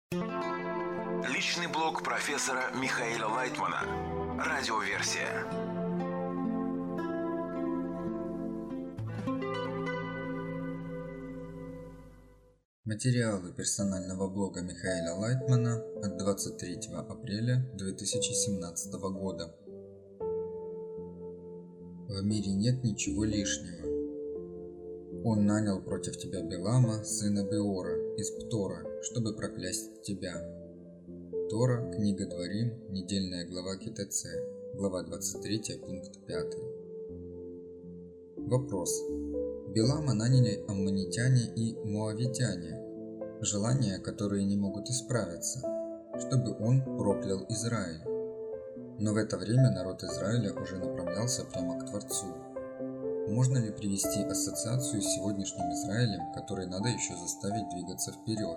Личный блог профессора Михаила Лайтмана. Радиоверсия. Материалы персонального блога Михаила Лайтмана от 23 апреля 2017 года. В мире нет ничего лишнего. Он нанял против тебя Билама, сына Беора, из Птора, чтобы проклясть тебя. Тора, книга Дворим, недельная глава КТЦ, глава 23, пункт 5. Вопрос. Билама наняли аммонитяне и моавитяне, желания, которые не могут исправиться, чтобы он проклял Израиль. Но в это время народ Израиля уже направлялся прямо к Творцу. Можно ли привести ассоциацию с сегодняшним Израилем, который надо еще заставить двигаться вперед?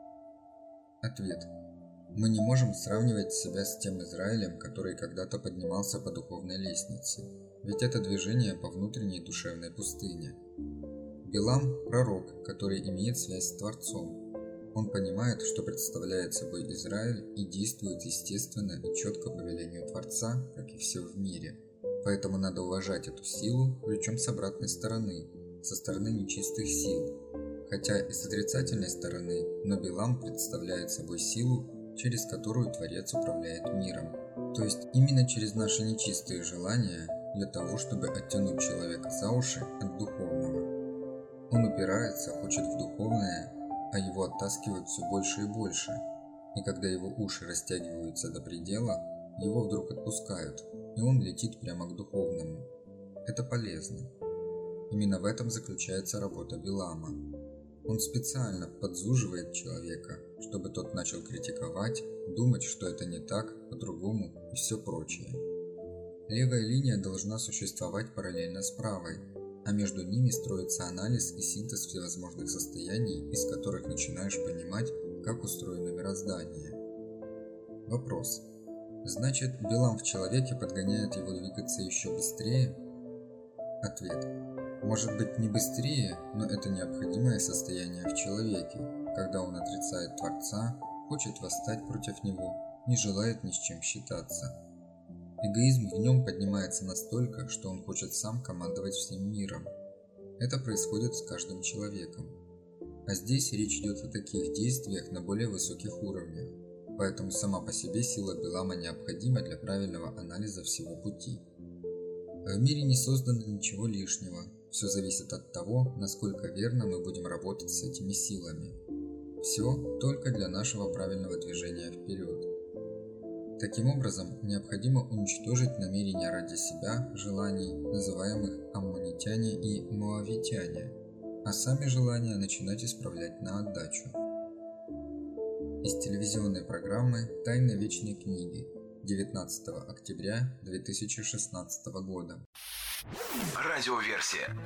Ответ. Мы не можем сравнивать себя с тем Израилем, который когда-то поднимался по духовной лестнице, ведь это движение по внутренней душевной пустыне. Билам – пророк, который имеет связь с Творцом. Он понимает, что представляет собой Израиль и действует естественно и четко по велению Творца, как и все в мире. Поэтому надо уважать эту силу, причем с обратной стороны, со стороны нечистых сил. Хотя и с отрицательной стороны, но Билам представляет собой силу, через которую Творец управляет миром. То есть именно через наши нечистые желания, для того, чтобы оттянуть человека за уши от духовного. Он упирается, хочет в духовное, а его оттаскивают все больше и больше. И когда его уши растягиваются до предела, его вдруг отпускают, и он летит прямо к духовному. Это полезно. Именно в этом заключается работа Билама. Он специально подзуживает человека, чтобы тот начал критиковать, думать, что это не так, по-другому и все прочее. Левая линия должна существовать параллельно с правой, а между ними строится анализ и синтез всевозможных состояний, из которых начинаешь понимать, как устроено мироздание. Вопрос. Значит, Билам в человеке подгоняет его двигаться еще быстрее? Ответ. Может быть, не быстрее, но это необходимое состояние в человеке, когда он отрицает Творца, хочет восстать против него, не желает ни с чем считаться. Эгоизм в нем поднимается настолько, что он хочет сам командовать всем миром. Это происходит с каждым человеком. А здесь речь идет о таких действиях на более высоких уровнях. Поэтому сама по себе сила Билама необходима для правильного анализа всего пути. В мире не создано ничего лишнего. Все зависит от того, насколько верно мы будем работать с этими силами. Все только для нашего правильного движения вперед. Таким образом, необходимо уничтожить намерения ради себя, желаний, называемых аммонитяне и моавитяне, а сами желания начинать исправлять на отдачу. Из телевизионной программы «Тайны вечной книги» 19 октября 2016 года. Радиоверсия.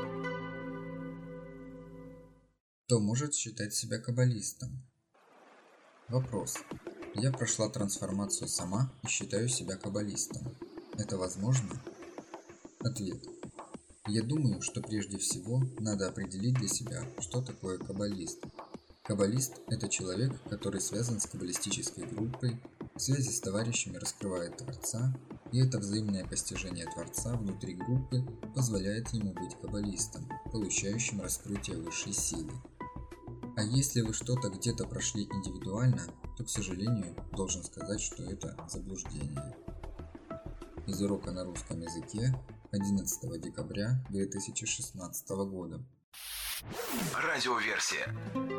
Кто может считать себя каббалистом? Вопрос. Я прошла трансформацию сама и считаю себя каббалистом. Это возможно? Ответ. Я думаю, что прежде всего надо определить для себя, что такое каббалист. Каббалист – это человек, который связан с каббалистической группой, в связи с товарищами раскрывает Творца, и это взаимное постижение Творца внутри группы позволяет ему быть каббалистом, получающим раскрытие высшей силы. А если вы что-то где-то прошли индивидуально, то, к сожалению, должен сказать, что это заблуждение. Из урока на русском языке 11 декабря 2016 года. Радиоверсия.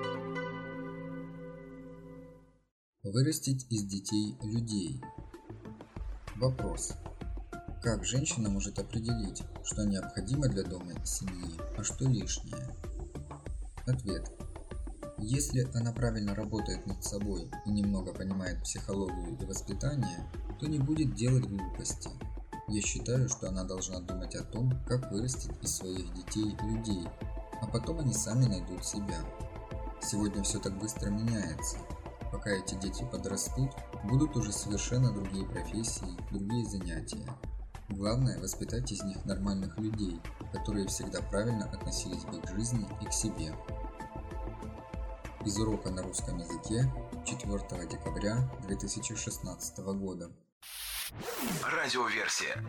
Вырастить из детей людей. Вопрос. Как женщина может определить, что необходимо для дома и семьи, а что лишнее? Ответ. Если она правильно работает над собой и немного понимает психологию и воспитание, то не будет делать глупости. Я считаю, что она должна думать о том, как вырастить из своих детей людей, а потом они сами найдут себя. Сегодня все так быстро меняется. Пока эти дети подрастут, будут уже совершенно другие профессии, другие занятия. Главное – воспитать из них нормальных людей, которые всегда правильно относились бы к жизни и к себе. Из урока на русском языке 4 декабря 2016 года. Радиоверсия.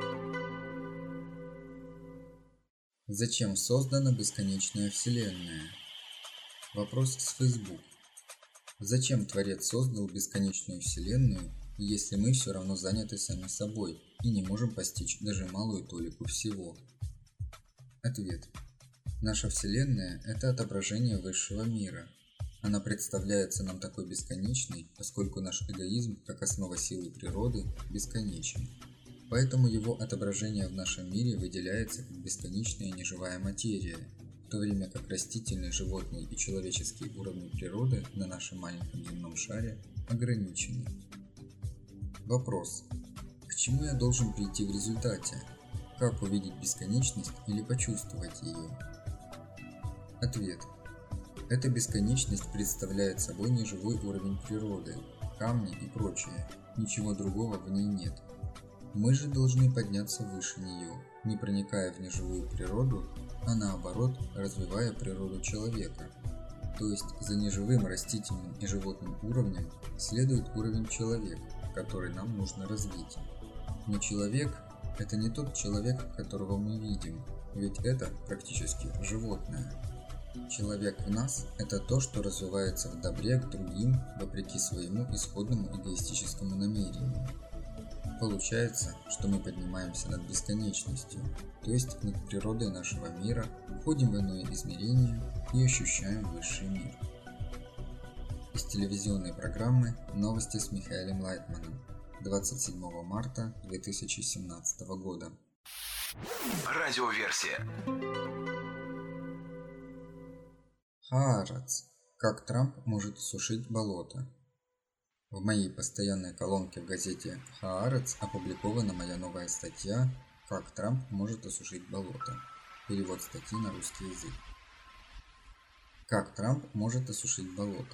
Зачем создана бесконечная вселенная? Вопрос с Facebook. Зачем Творец создал бесконечную вселенную, если мы все равно заняты сами собой и не можем постичь даже малую толику всего? Ответ. Наша вселенная – это отображение высшего мира. Она представляется нам такой бесконечной, поскольку наш эгоизм, как основа силы природы, бесконечен. Поэтому его отображение в нашем мире выделяется как бесконечная неживая материя, в то время как растительные, животные и человеческие уровни природы на нашем маленьком земном шаре ограничены. Вопрос. К чему я должен прийти в результате? Как увидеть бесконечность или почувствовать ее? Ответ. Эта бесконечность представляет собой неживой уровень природы, камни и прочее, ничего другого в ней нет. Мы же должны подняться выше нее, не проникая в неживую природу, а наоборот, развивая природу человека. То есть за неживым растительным и животным уровнем следует уровень человека, который нам нужно развить. Но человек – это не тот человек, которого мы видим, ведь это практически животное. Человек в нас – это то, что развивается в добре к другим, вопреки своему исходному эгоистическому намерению. Получается, что мы поднимаемся над бесконечностью, то есть над природой нашего мира, входим в иное измерение и ощущаем высший мир. Из телевизионной программы «Новости с Михаилом Лайтманом» 27 марта 2017 года. Радиоверсия. Хаарец. Как Трамп может осушить болото? В моей постоянной колонке в газете «Хаарец» опубликована моя новая статья «Как Трамп может осушить болото». Перевод статьи на русский язык. Как Трамп может осушить болото?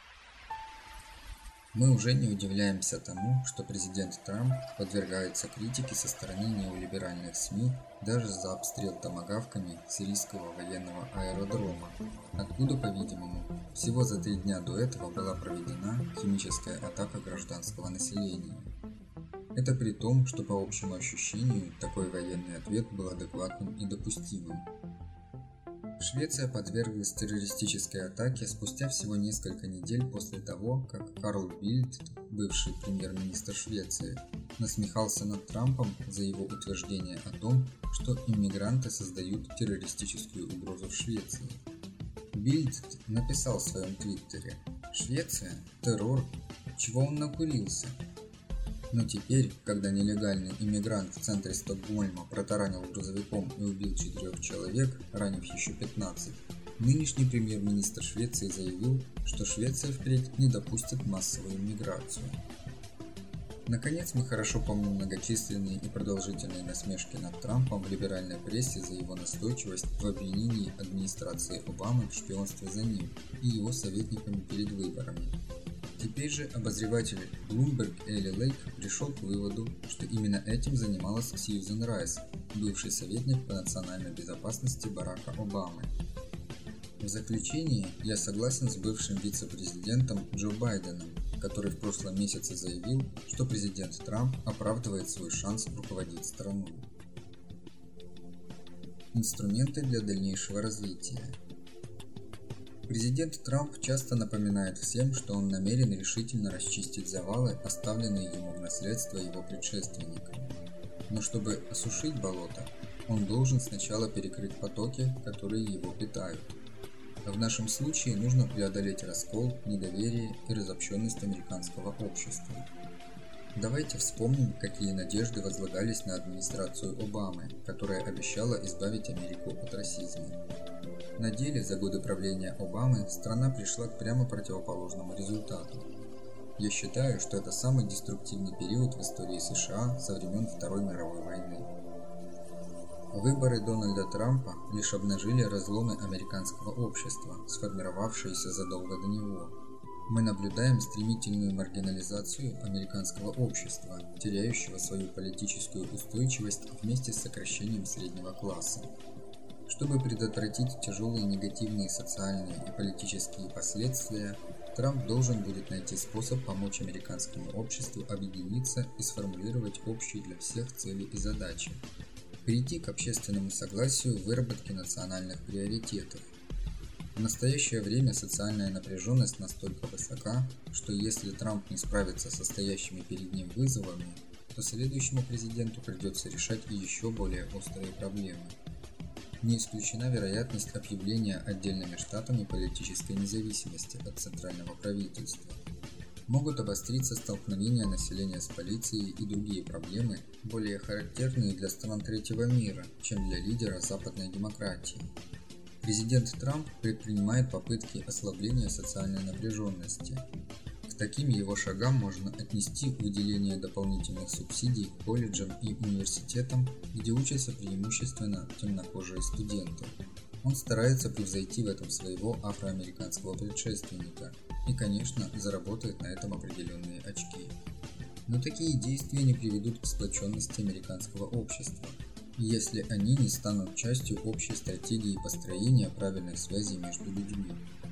Мы уже не удивляемся тому, что президент Трамп подвергается критике со стороны неолиберальных СМИ даже за обстрел томагавками сирийского военного аэродрома, откуда, по-видимому, всего за 3 дня до этого была проведена химическая атака гражданского населения. Это при том, что по общему ощущению такой военный ответ был адекватным и допустимым. Швеция подверглась террористической атаке спустя всего несколько недель после того, как Карл Бильд, бывший премьер-министр Швеции, насмехался над Трампом за его утверждение о том, что иммигранты создают террористическую угрозу в Швеции. Бильд написал в своем твиттере: «Швеция? Террор? Чего он накурился?» Но теперь, когда нелегальный иммигрант в центре Стокгольма протаранил грузовиком и убил 4 человек, ранив еще 15, нынешний премьер-министр Швеции заявил, что Швеция впредь не допустит массовую миграцию. Наконец, мы хорошо помним многочисленные и продолжительные насмешки над Трампом в либеральной прессе за его настойчивость в обвинении администрации Обамы в шпионстве за ним и его советниками перед выборами. Теперь же обозреватель Bloomberg Элли Лейк пришел к выводу, что именно этим занималась Сьюзен Райс, бывший советник по национальной безопасности Барака Обамы. В заключение я согласен с бывшим вице-президентом Джо Байденом, который в прошлом месяце заявил, что президент Трамп оправдывает свой шанс руководить страной. Инструменты для дальнейшего развития. Президент Трамп часто напоминает всем, что он намерен решительно расчистить завалы, оставленные ему в наследство его предшественниками. Но чтобы осушить болото, он должен сначала перекрыть потоки, которые его питают. В нашем случае нужно преодолеть раскол, недоверие и разобщенность американского общества. Давайте вспомним, какие надежды возлагались на администрацию Обамы, которая обещала избавить Америку от расизма. На деле, за годы правления Обамы страна пришла к прямо противоположному результату. Я считаю, что это самый деструктивный период в истории США со времен Второй мировой войны. Выборы Дональда Трампа лишь обнажили разломы американского общества, сформировавшиеся задолго до него. Мы наблюдаем стремительную маргинализацию американского общества, теряющего свою политическую устойчивость вместе с сокращением среднего класса. Чтобы предотвратить тяжелые негативные социальные и политические последствия, Трамп должен будет найти способ помочь американскому обществу объединиться и сформулировать общие для всех цели и задачи, перейти к общественному согласию в выработке национальных приоритетов. В настоящее время социальная напряженность настолько высока, что если Трамп не справится со стоящими перед ним вызовами, то следующему президенту придется решать и еще более острые проблемы. Не исключена вероятность объявления отдельными штатами политической независимости от центрального правительства. Могут обостриться столкновения населения с полицией и другие проблемы, более характерные для стран третьего мира, чем для лидера западной демократии. Президент Трамп предпринимает попытки ослабления социальной напряженности. К таким его шагам можно отнести выделение дополнительных субсидий колледжам и университетам, где учатся преимущественно темнокожие студенты. Он старается превзойти в этом своего афроамериканского предшественника и, конечно, заработает на этом определенные очки. Но такие действия не приведут к сплоченности американского общества, если они не станут частью общей стратегии построения правильных связей между людьми.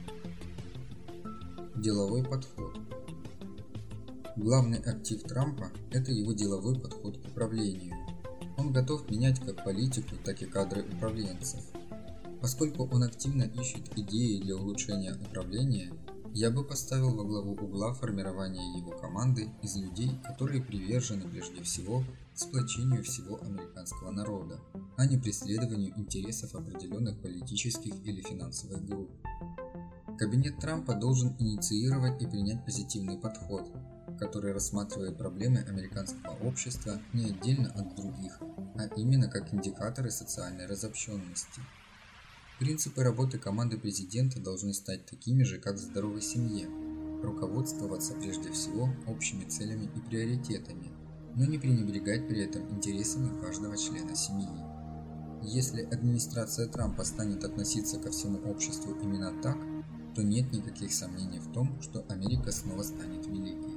Деловой подход. Главный актив Трампа – это его деловой подход к управлению. Он готов менять как политику, так и кадры управленцев. Поскольку он активно ищет идеи для улучшения управления, я бы поставил во главу угла формирование его команды из людей, которые привержены прежде всего сплочению всего американского народа, а не преследованию интересов определенных политических или финансовых групп. Кабинет Трампа должен инициировать и принять позитивный подход, который рассматривает проблемы американского общества не отдельно от других, а именно как индикаторы социальной разобщенности. Принципы работы команды президента должны стать такими же, как в здоровой семье, руководствоваться прежде всего общими целями и приоритетами, но не пренебрегать при этом интересами каждого члена семьи. Если администрация Трампа станет относиться ко всему обществу именно так, то нет никаких сомнений в том, что Америка снова станет великой.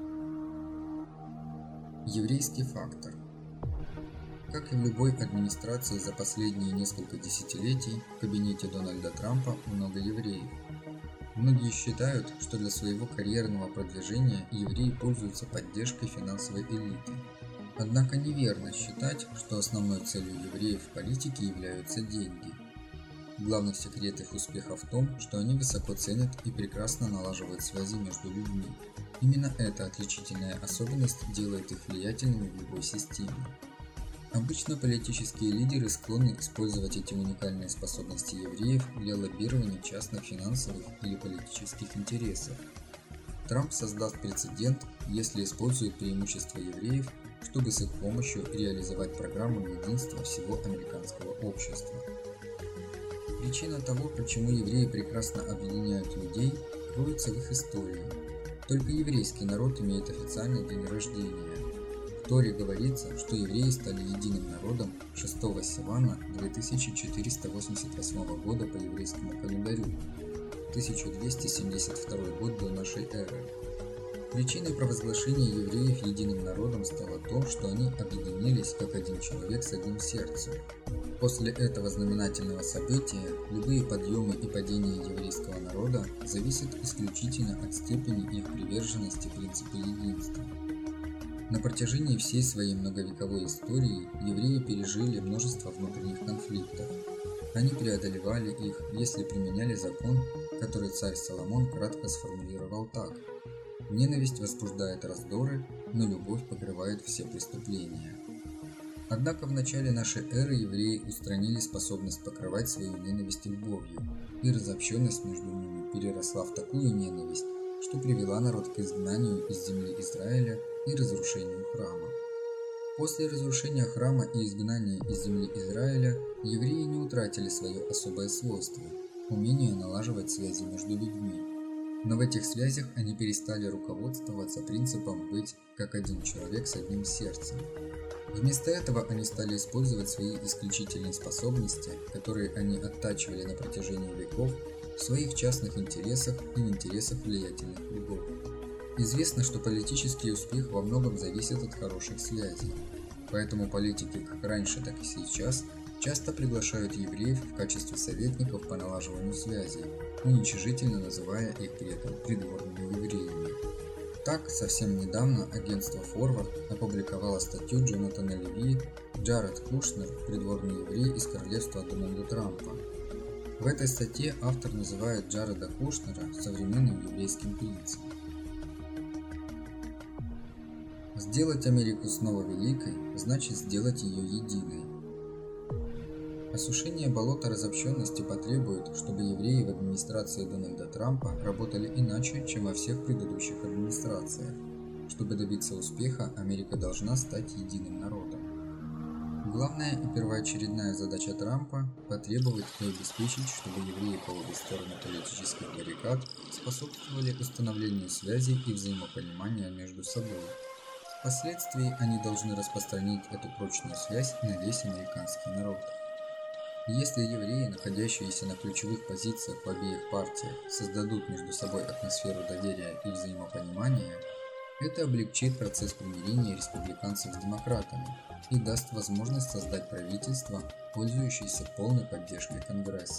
Еврейский фактор. Как и в любой администрации за последние несколько десятилетий, в кабинете Дональда Трампа много евреев. Многие считают, что для своего карьерного продвижения евреи пользуются поддержкой финансовой элиты. Однако неверно считать, что основной целью евреев в политике являются деньги. Главный секрет их успеха в том, что они высоко ценят и прекрасно налаживают связи между людьми. Именно эта отличительная особенность делает их влиятельными в любой системе. Обычно политические лидеры склонны использовать эти уникальные способности евреев для лоббирования частных финансовых или политических интересов. Трамп создаст прецедент, если использует преимущества евреев, чтобы с их помощью реализовать программу единства всего американского общества. Причина того, почему евреи прекрасно объединяют людей, кроется в их истории. Только еврейский народ имеет официальный день рождения. В Торе говорится, что евреи стали единым народом 6 Сивана 2488 года по еврейскому календарю, 1272 год до нашей эры. Причиной провозглашения евреев единым народом стало то, что они объединились как один человек с одним сердцем. После этого знаменательного события любые подъемы и падения еврейского народа зависят исключительно от степени их приверженности принципу единства. На протяжении всей своей многовековой истории евреи пережили множество внутренних конфликтов. Они преодолевали их, если применяли закон, который царь Соломон кратко сформулировал так: «Ненависть возбуждает раздоры, но любовь покрывает все преступления». Однако в начале нашей эры евреи устранили способность покрывать свою ненависть любовью, и разобщенность между ними переросла в такую ненависть, что привела народ к изгнанию из земли Израиля и разрушению храма. После разрушения храма и изгнания из земли Израиля евреи не утратили свое особое свойство – умение налаживать связи между людьми. Но в этих связях они перестали руководствоваться принципом быть как один человек с одним сердцем. Вместо этого они стали использовать свои исключительные способности, которые они оттачивали на протяжении веков, в своих частных интересах и в интересах влиятельных кругов. Известно, что политический успех во многом зависит от хороших связей. Поэтому политики как раньше, так и сейчас часто приглашают евреев в качестве советников по налаживанию связей, уничижительно называя их при этом придворными евреями. Так, совсем недавно агентство Forward опубликовало статью Джонатана Леви «Джаред Кушнер. Придворный еврей из королевства Дональда Трампа». В этой статье автор называет Джареда Кушнера современным еврейским принцем. Сделать Америку снова великой значит сделать ее единой. Осушение болота разобщенности потребует, чтобы евреи в администрации Дональда Трампа работали иначе, чем во всех предыдущих администрациях. Чтобы добиться успеха, Америка должна стать единым народом. Главная и первоочередная задача Трампа – потребовать и обеспечить, чтобы евреи по обе стороны политических баррикад способствовали установлению связей и взаимопонимания между собой. Впоследствии они должны распространить эту прочную связь на весь американский народ. Если евреи, находящиеся на ключевых позициях в обеих партиях, создадут между собой атмосферу доверия и взаимопонимания, это облегчит процесс примирения республиканцев с демократами и даст возможность создать правительство, пользующееся полной поддержкой Конгресса.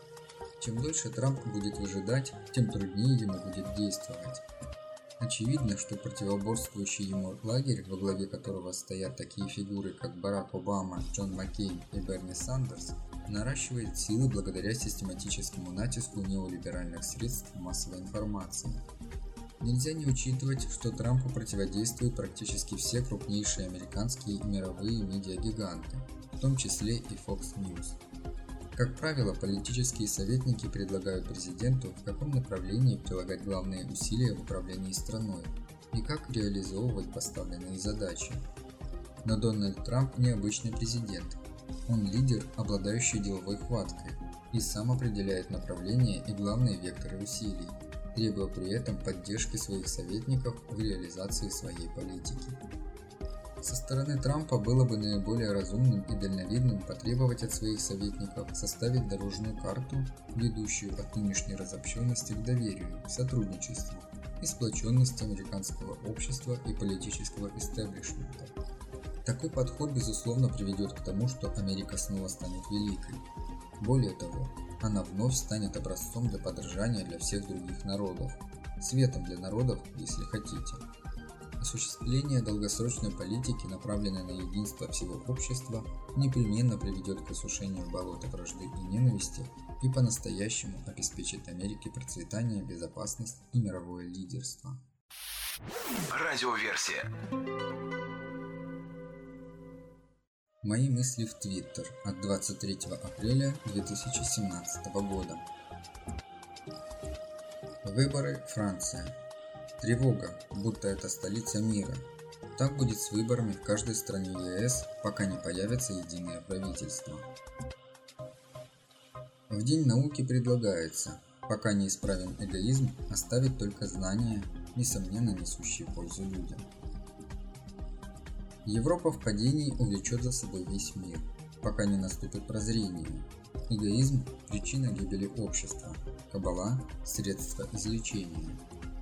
Чем дольше Трамп будет выжидать, тем труднее ему будет действовать. Очевидно, что противоборствующий ему лагерь, во главе которого стоят такие фигуры, как Барак Обама, Джон Маккейн и Берни Сандерс, наращивает силы благодаря систематическому натиску неолиберальных средств массовой информации. Нельзя не учитывать, что Трампу противодействуют практически все крупнейшие американские и мировые медиагиганты, в том числе и Fox News. Как правило, политические советники предлагают президенту, в каком направлении прилагать главные усилия в управлении страной и как реализовывать поставленные задачи. Но Дональд Трамп необычный президент. Он лидер, обладающий деловой хваткой, и сам определяет направление и главные векторы усилий, требуя при этом поддержки своих советников в реализации своей политики. Со стороны Трампа было бы наиболее разумным и дальновидным потребовать от своих советников составить дорожную карту, ведущую от нынешней разобщенности к доверию, сотрудничеству и сплоченности американского общества и политического истеблишмента. Такой подход, безусловно, приведет к тому, что Америка снова станет великой. Более того, она вновь станет образцом для подражания для всех других народов, светом для народов, если хотите. Осуществление долгосрочной политики, направленной на единство всего общества, непременно приведет к осушению болота вражды и ненависти и по-настоящему обеспечит Америке процветание, безопасность и мировое лидерство. Радиоверсия. Мои мысли в Твиттер от 23 апреля 2017 года. Выборы, Франция. Тревога, будто это столица мира. Так будет с выборами в каждой стране ЕС, пока не появится единое правительство. В День науки предлагается, пока не исправим эгоизм, оставить только знания, несомненно несущие пользу людям. Европа в падении увлечет за собой весь мир, пока не наступит прозрение. Эгоизм – причина гибели общества, каббала – средство излечения.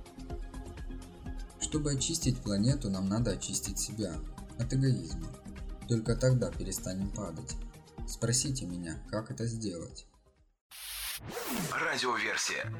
Чтобы очистить планету, нам надо очистить себя от эгоизма. Только тогда перестанем падать. Спросите меня, как это сделать. Радиоверсия.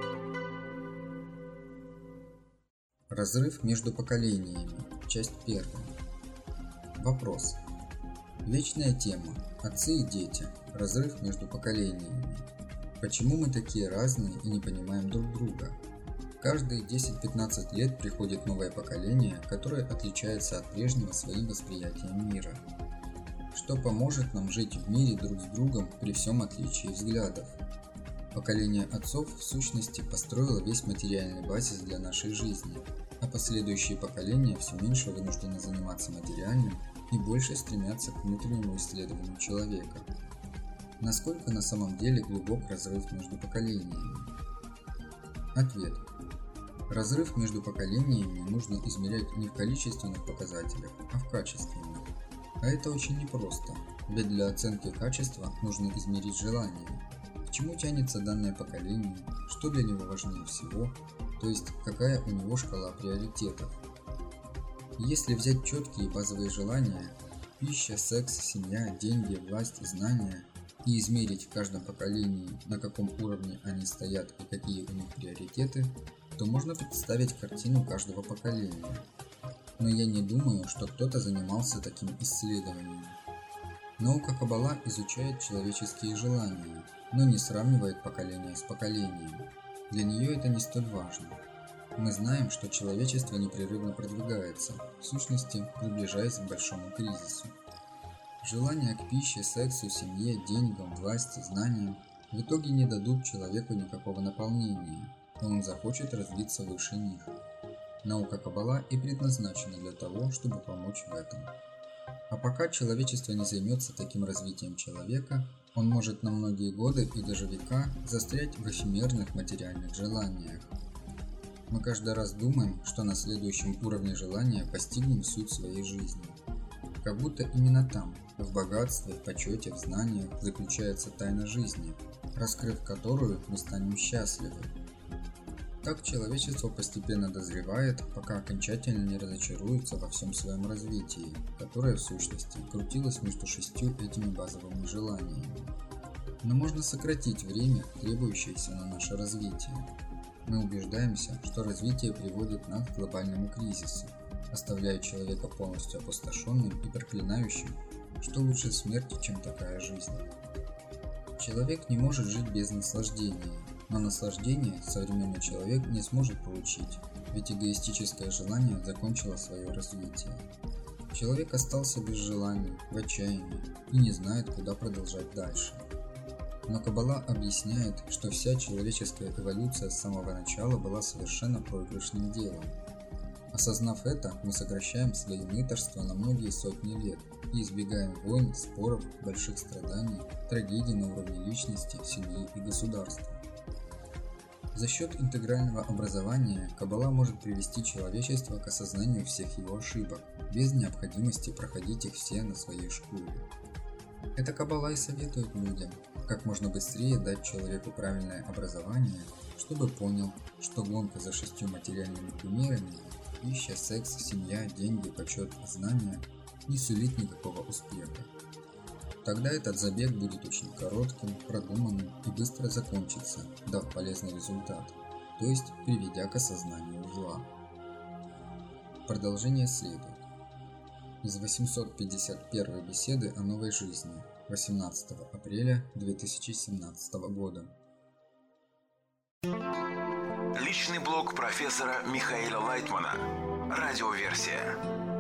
Разрыв между поколениями. Часть 1. Вопрос. Вечная тема. Отцы и дети. Разрыв между поколениями. Почему мы такие разные и не понимаем друг друга? Каждые 10-15 лет приходит новое поколение, которое отличается от прежнего своим восприятием мира. Что поможет нам жить в мире друг с другом при всем отличии взглядов? Поколение отцов, в сущности, построило весь материальный базис для нашей жизни, а последующие поколения все меньше вынуждены заниматься материальным и больше стремятся к внутреннему исследованию человека. Насколько на самом деле глубок разрыв между поколениями? Ответ. Разрыв между поколениями нужно измерять не в количественных показателях, а в качественных. А это очень непросто, ведь для оценки качества нужно измерить желание. К чему тянется данное поколение, что для него важнее всего, то есть какая у него шкала приоритетов. Если взять четкие базовые желания – пища, секс, семья, деньги, власть, знания – и измерить в каждом поколении, на каком уровне они стоят и какие у них приоритеты, то можно представить картину каждого поколения. Но я не думаю, что кто-то занимался таким исследованием. Наука Каббала изучает человеческие желания, но не сравнивает поколение с поколением. Для нее это не столь важно. Мы знаем, что человечество непрерывно продвигается, в сущности, приближаясь к большому кризису. Желания к пище, сексу, семье, деньгам, власти, знаниям в итоге не дадут человеку никакого наполнения, и он захочет развиться выше них. Наука Каббала и предназначена для того, чтобы помочь в этом. А пока человечество не займется таким развитием человека, он может на многие годы и даже века застрять в эфемерных материальных желаниях. Мы каждый раз думаем, что на следующем уровне желания постигнем суть своей жизни. Как будто именно там, в богатстве, в почете, в знаниях заключается тайна жизни, раскрыв которую мы станем счастливы. Так человечество постепенно дозревает, пока окончательно не разочаруется во всем своем развитии, которое в сущности крутилось между 6 этими базовыми желаниями. Но можно сократить время, требующееся на наше развитие. Мы убеждаемся, что развитие приводит нас к глобальному кризису, оставляя человека полностью опустошенным и проклинающим, что лучше смерти, чем такая жизнь. Человек не может жить без наслаждения, но наслаждение современный человек не сможет получить, ведь эгоистическое желание закончило свое развитие. Человек остался без желаний, в отчаянии и не знает, куда продолжать дальше. Но Каббала объясняет, что вся человеческая эволюция с самого начала была совершенно проигрышным делом. Осознав это, мы сокращаем свои мытарства на многие сотни лет и избегаем войн, споров, больших страданий, трагедий на уровне личности, семьи и государства. За счет интегрального образования Каббала может привести человечество к осознанию всех его ошибок, без необходимости проходить их все на своей шкуре. Это Каббала и советует людям, как можно быстрее дать человеку правильное образование, чтобы понял, что гонка за 6 материальными примерами – пища, секс, семья, деньги, почет, знания – не сулит никакого успеха. Тогда этот забег будет очень коротким, продуманным и быстро закончится, дав полезный результат, то есть приведя к осознанию зла. Продолжение следует. Из 851 беседы о новой жизни, 18 апреля 2017 года. Личный блог профессора Михаила Лайтмана. Радиоверсия.